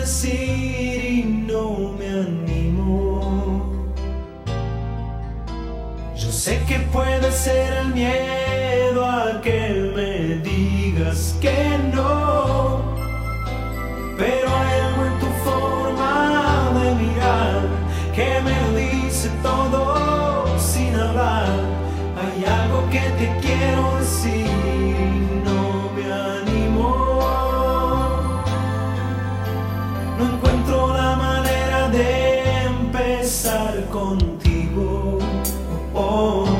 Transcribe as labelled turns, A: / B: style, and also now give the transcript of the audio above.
A: decir y no me animo. Yo sé que puede ser el miedo a que me digas que no, pero hay algo en tu forma de mirar que me dice todo sin hablar. Hay algo que te quiero decir y no me animo. No encuentro la manera de empezar contigo. Oh, oh.